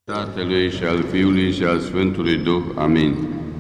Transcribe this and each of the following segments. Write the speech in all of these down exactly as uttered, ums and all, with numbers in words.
Tatălui și al Fiului și al Sfântului Duh. Amin.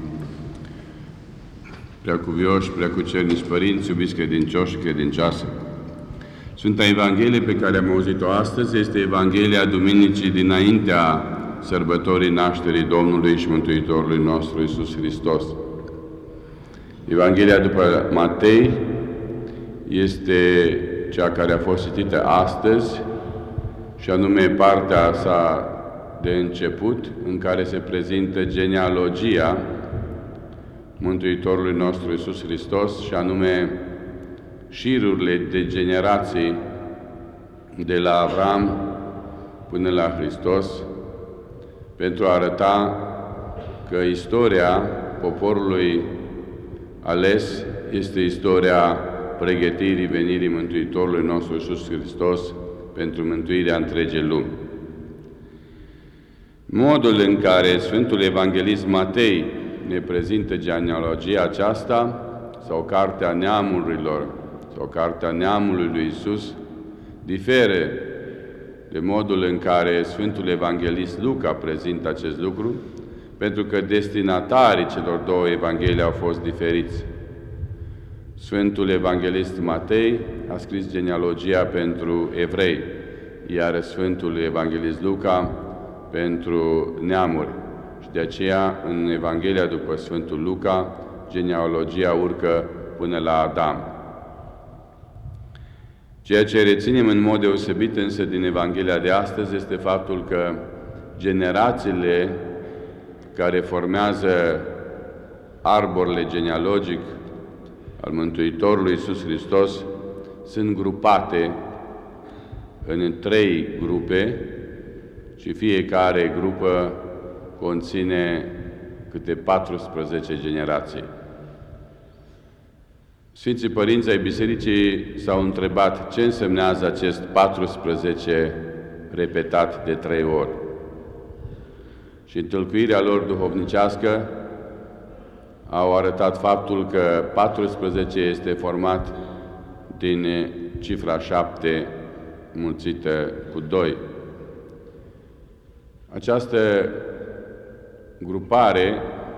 Preacuvioși, preacucernici părinți, iubiți credincioși și credincioase, Sfânta Evanghelie pe care am auzit-o astăzi este Evanghelia Duminicii dinaintea sărbătorii nașterii Domnului și Mântuitorului nostru Iisus Hristos. Evanghelia după Matei este cea care a fost citită astăzi, și anume partea sa de început, în care se prezintă genealogia Mântuitorului nostru Iisus Hristos, și anume șirurile de generații de la Avram până la Hristos, pentru a arăta că istoria poporului ales este istoria pregătirii venirii Mântuitorului nostru Iisus Hristos pentru mântuirea întregii lumi. Modul în care Sfântul Evanghelist Matei ne prezintă genealogia aceasta, sau Cartea Neamurilor, sau Cartea Neamului lui Iisus, diferă de modul în care Sfântul Evanghelist Luca prezintă acest lucru, pentru că destinatarii celor două Evanghelii au fost diferiți. Sfântul Evanghelist Matei a scris genealogia pentru evrei, iar Sfântul Evanghelist Luca pentru neamuri. Și de aceea, în Evanghelia după Sfântul Luca, genealogia urcă până la Adam. Ceea ce reținem în mod deosebit însă din Evanghelia de astăzi este faptul că generațiile care formează arborele genealogic al Mântuitorului Iisus Hristos sunt grupate în trei grupe, și fiecare grupă conține câte paisprezece generații. Sfinții Părinți ai Bisericii s-au întrebat ce însemnează acest paisprezece repetat de trei ori. Și întâlcuirea lor duhovnicească au arătat faptul că paisprezece este format din cifra șapte mulțită cu doi. Această grupare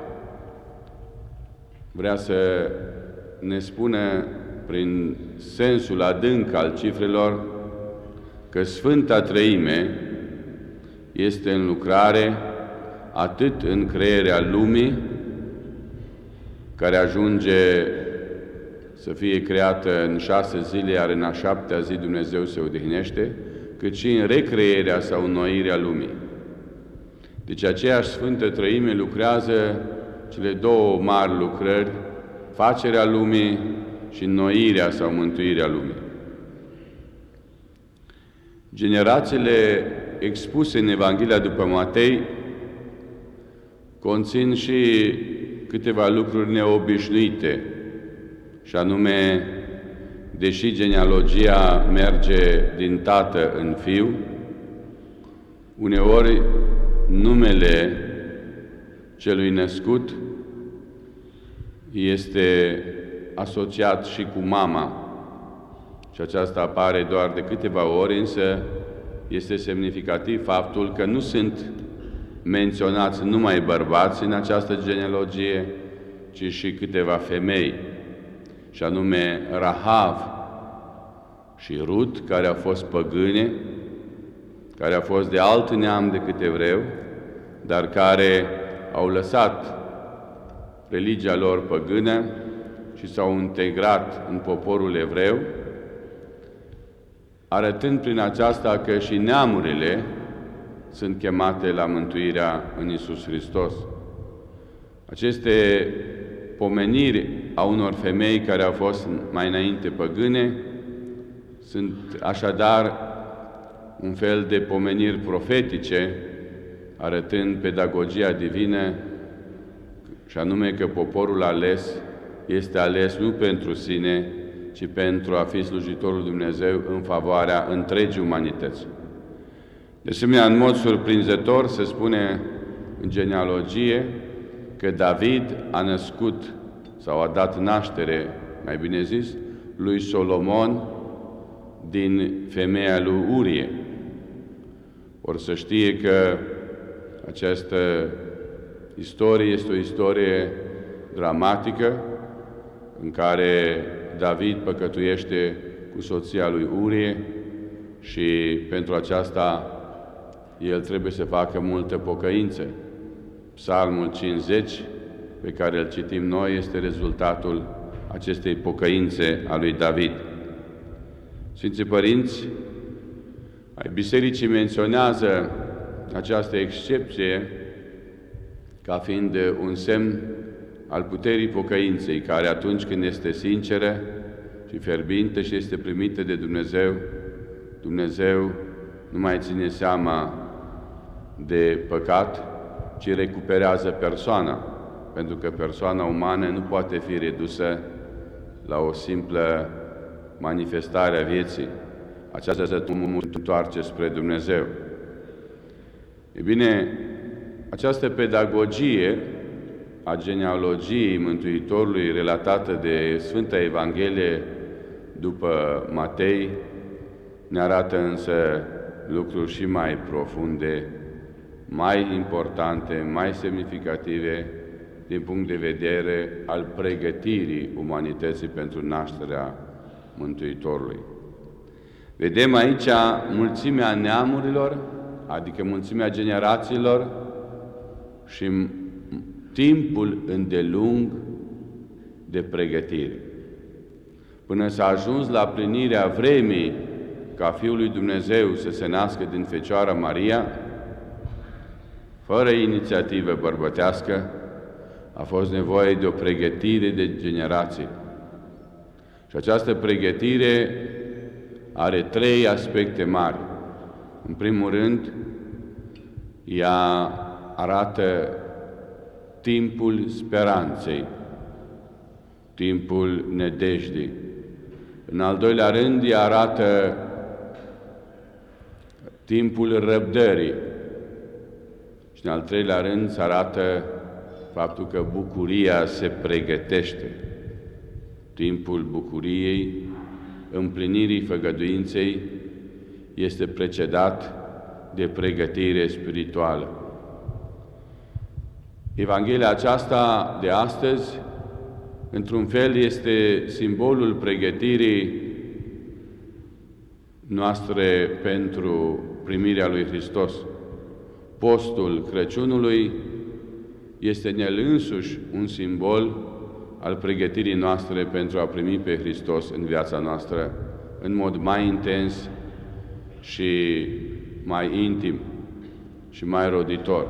vrea să ne spună, prin sensul adânc al cifrelor, că Sfânta Treime este în lucrare atât în crearea lumii, care ajunge să fie creată în șase zile, iar în a șaptea zi Dumnezeu se odihnește, cât și în recrearea sau înnoirea lumii. Deci aceeași Sfântă Treime lucrează cele două mari lucrări, facerea lumii și înnoirea sau mântuirea lumii. Generațiile expuse în Evanghelia după Matei conțin și câteva lucruri neobișnuite, și anume, deși genealogia merge din tată în fiu, uneori numele celui născut este asociat și cu mama, și aceasta apare doar de câteva ori, însă este semnificativ faptul că nu sunt menționați numai bărbați în această genealogie, ci și câteva femei, și anume Rahav și Rut, care au fost păgâne, care au fost de alt neam decât evreu, dar care au lăsat religia lor păgână și s-au integrat în poporul evreu, arătând prin aceasta că și neamurile sunt chemate la mântuirea în Iisus Hristos. Aceste pomeniri a unor femei care au fost mai înainte păgâne sunt așadar un fel de pomeniri profetice, arătând pedagogia divină, și anume că poporul ales este ales nu pentru sine, ci pentru a fi slujitorul Dumnezeu în favoarea întregii umanități. De asemenea, în mod surprinzător se spune în genealogie că David a născut sau a dat naștere, mai bine zis, lui Solomon din femeia lui Urie. Ori să știe că Această istorie este o istorie dramatică în care David păcătuiește cu soția lui Urie și pentru aceasta el trebuie să facă multă pocăință. Psalmul cincizeci, pe care îl citim noi, este rezultatul acestei pocăințe a lui David. Sfinții Părinți ai Bisericii menționează această excepție ca fiind un semn al puterii pocăinței, care atunci când este sinceră și fierbinte și este primită de Dumnezeu, Dumnezeu nu mai ține seama de păcat, ci recuperează persoana, pentru că persoana umană nu poate fi redusă la o simplă manifestare a vieții. Aceasta se întoarce spre Dumnezeu. E bine, această pedagogie a genealogiei Mântuitorului relatată de Sfânta Evanghelie după Matei ne arată însă lucruri și mai profunde, mai importante, mai semnificative din punct de vedere al pregătirii umanității pentru nașterea Mântuitorului. Vedem aici mulțimea neamurilor, adică mulțimea generațiilor și timpul îndelung de pregătire. Până s-a ajuns la plinirea vremii ca Fiul lui Dumnezeu să se nască din Fecioara Maria, fără inițiativă bărbătească, a fost nevoie de o pregătire de generații. Și această pregătire are trei aspecte mari. În primul rând, ea arată timpul speranței, timpul nădejdii. În al doilea rând, ea arată timpul răbdării. Și în al treilea rând, se arată faptul că bucuria se pregătește. Timpul bucuriei, împlinirii făgăduinței, este precedat de pregătire spirituală. Evanghelia aceasta de astăzi, într-un fel, este simbolul pregătirii noastre pentru primirea lui Hristos. Postul Crăciunului este în el însuși un simbol al pregătirii noastre pentru a primi pe Hristos în viața noastră în mod mai intens și mai intim și mai roditor.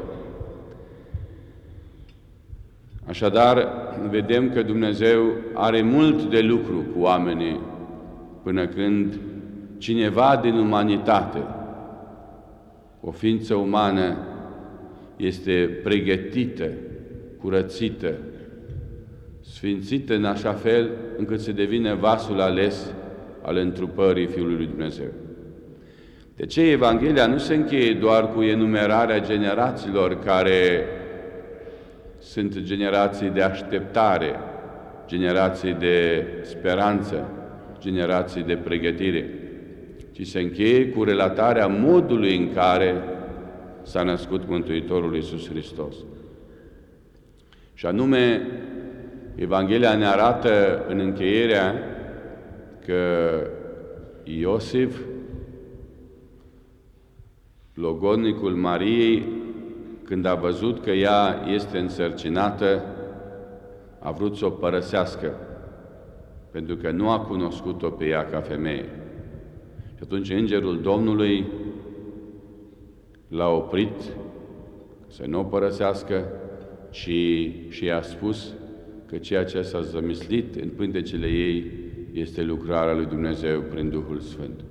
Așadar, vedem că Dumnezeu are mult de lucru cu oamenii până când cineva din umanitate, o ființă umană, este pregătită, curățită, sfințită în așa fel încât să devine vasul ales al întrupării Fiului lui Dumnezeu. De ce Evanghelia nu se încheie doar cu enumerarea generațiilor care sunt generații de așteptare, generații de speranță, generații de pregătire, ci se încheie cu relatarea modului în care s-a născut Mântuitorul Iisus Hristos. Și anume, Evanghelia ne arată în încheierea că Iosif, logodnicul Mariei, când a văzut că ea este însărcinată, a vrut să o părăsească, pentru că nu a cunoscut-o pe ea ca femeie. Și atunci Îngerul Domnului l-a oprit să nu o părăsească, ci și i-a spus că ceea ce s-a zămislit în pântecele ei este lucrarea lui Dumnezeu prin Duhul Sfânt.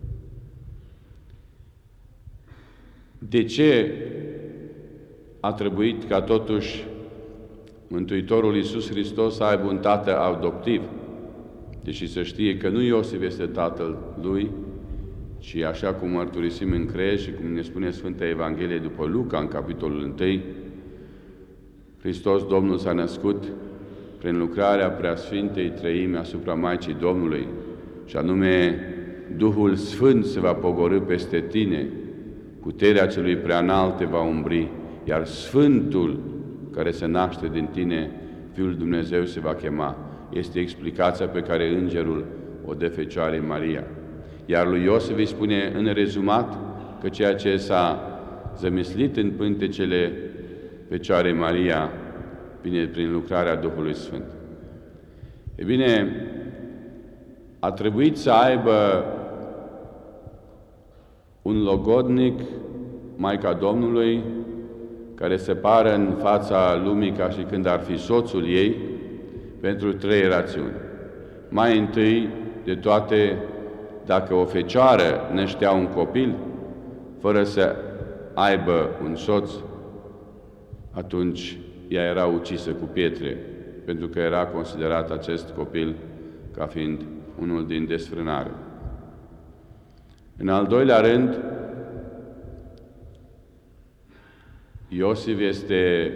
De ce a trebuit ca totuși Mântuitorul Iisus Hristos să aibă un tată adoptiv, deși să știe că nu Iosif este tatăl lui, ci așa cum mărturisim în creier și cum ne spune Sfânta Evanghelie după Luca, în capitolul unu, Hristos Domnul s-a născut prin lucrarea Preasfintei Treimi asupra Maicii Domnului, și anume Duhul Sfânt se va pogorî peste tine, puterea celui preanalt te va umbri, iar Sfântul care se naște din tine, Fiul Dumnezeu se va chema. Este explicația pe care îngerul o dă Fecioarei Maria. Iar lui Iosif îi spune în rezumat că ceea ce s-a zămislit în pântecele Fecioarei Maria vine prin lucrarea Duhului Sfânt. E bine, a trebuit să aibă un logodnic, Maica Domnului, care se pară în fața lumii ca și când ar fi soțul ei, pentru trei rațiuni. Mai întâi de toate, dacă o fecioară năștea un copil, fără să aibă un soț, atunci ea era ucisă cu pietre, pentru că era considerat acest copil ca fiind unul din desfrânare. În al doilea rând, Iosif este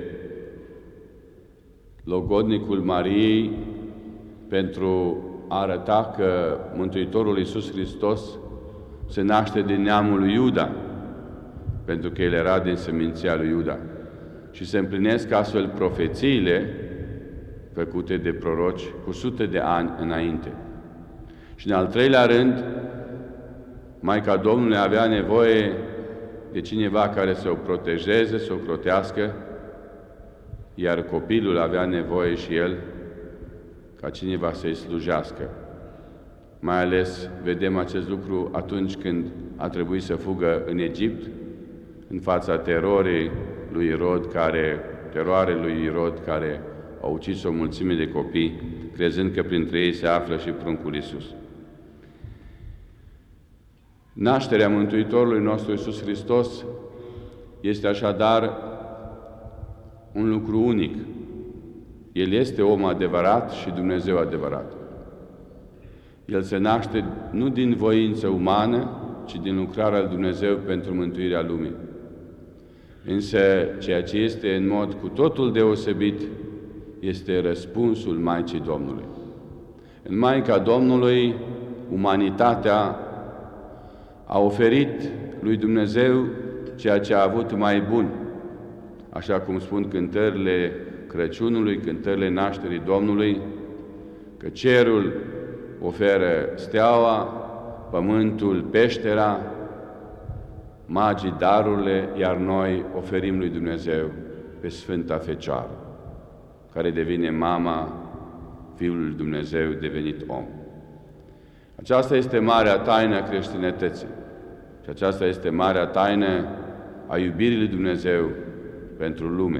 logodnicul Mariei pentru a arăta că Mântuitorul Iisus Hristos se naște din neamul lui Iuda, pentru că el era din seminția lui Iuda. Și se împlinesc astfel profețiile făcute de proroci cu sute de ani înainte. Și în al treilea rând, Maica Domnului avea nevoie de cineva care să o protejeze, să o crotească, iar copilul avea nevoie și el ca cineva să-i slujească. Mai ales vedem acest lucru atunci când a trebuit să fugă în Egipt, în fața terorii lui Irod, care, teroare lui Irod, care a ucis o mulțime de copii, crezând că printre ei se află și pruncul Iisus. Nașterea Mântuitorului nostru Iisus Hristos este așadar un lucru unic. El este om adevărat și Dumnezeu adevărat. El se naște nu din voință umană, ci din lucrarea lui Dumnezeu pentru mântuirea lumii. Însă, ceea ce este în mod cu totul deosebit este răspunsul Maicii Domnului. În Maica Domnului, umanitatea a oferit lui Dumnezeu ceea ce a avut mai bun, așa cum spun cântările Crăciunului, cântările nașterii Domnului, că cerul oferă steaua, pământul peștera, magii darurile, iar noi oferim lui Dumnezeu pe Sfânta Fecioară, care devine mama Fiului lui Dumnezeu devenit om. Aceasta este marea taină a creștinătății și aceasta este marea taină a iubirii lui Dumnezeu pentru lume.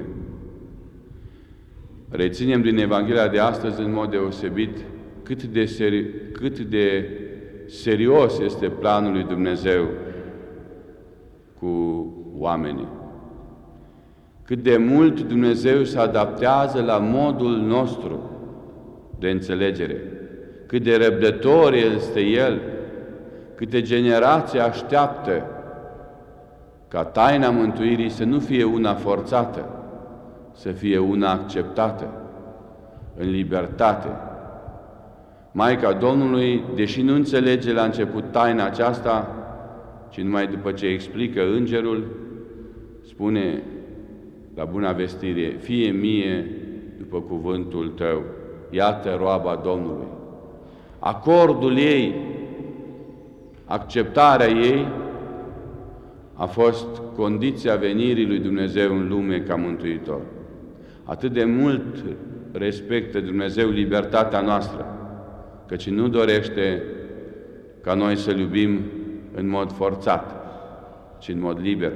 Reținem din Evanghelia de astăzi în mod deosebit cât de, seri- cât de serios este planul lui Dumnezeu cu oamenii. Cât de mult Dumnezeu se adaptează la modul nostru de înțelegere. Cât de răbdător este El, câte generații așteaptă ca taina mântuirii să nu fie una forțată, să fie una acceptată, în libertate. Maica Domnului, deși nu înțelege la început taina aceasta, ci numai după ce explică îngerul, spune la Buna Vestire, fie mie după cuvântul tău, iată roaba Domnului. Acordul ei, acceptarea ei, a fost condiția venirii lui Dumnezeu în lume ca Mântuitor. Atât de mult respectă Dumnezeu libertatea noastră, căci nu dorește ca noi să-L iubim în mod forțat, ci în mod liber.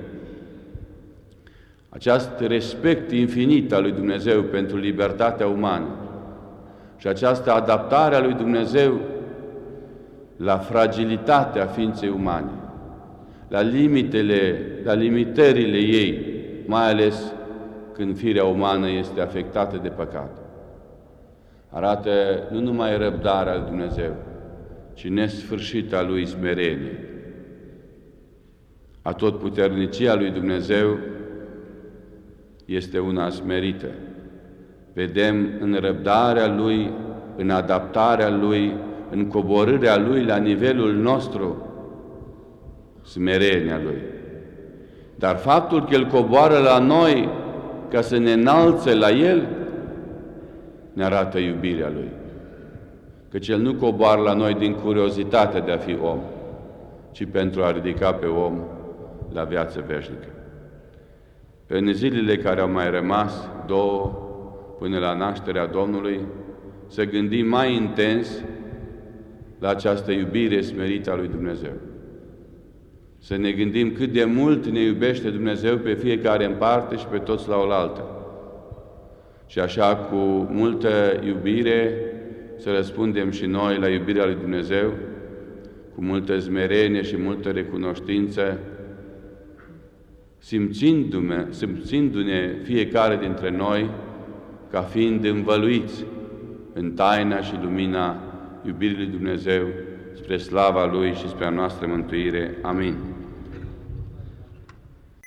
Acest respect infinit al lui Dumnezeu pentru libertatea umană și această adaptare a lui Dumnezeu la fragilitatea ființei umane, la limitele, la limitările ei, mai ales când firea umană este afectată de păcat. Arată nu numai răbdarea lui Dumnezeu, ci nesfârșita lui smerenie. Atotputernicia lui Dumnezeu este una smerită. Vedem în răbdarea Lui, în adaptarea Lui, în coborârea Lui la nivelul nostru, smerenia Lui. Dar faptul că El coboară la noi ca să ne înalțe la El, ne arată iubirea Lui. Căci El nu coboară la noi din curiozitatea de a fi om, ci pentru a ridica pe om la viață veșnică. În zilele care au mai rămas, două, până la nașterea Domnului, să gândim mai intens la această iubire smerită a lui Dumnezeu. Să ne gândim cât de mult ne iubește Dumnezeu pe fiecare în parte și pe toți la oaltă. Și așa, cu multă iubire, să răspundem și noi la iubirea lui Dumnezeu, cu multă smerenie și multă recunoștință, simțindu-ne, simțindu-ne fiecare dintre noi ca fiind învăluiți în taina și lumina iubirii lui Dumnezeu, spre slava Lui și spre a noastră mântuire. Amin.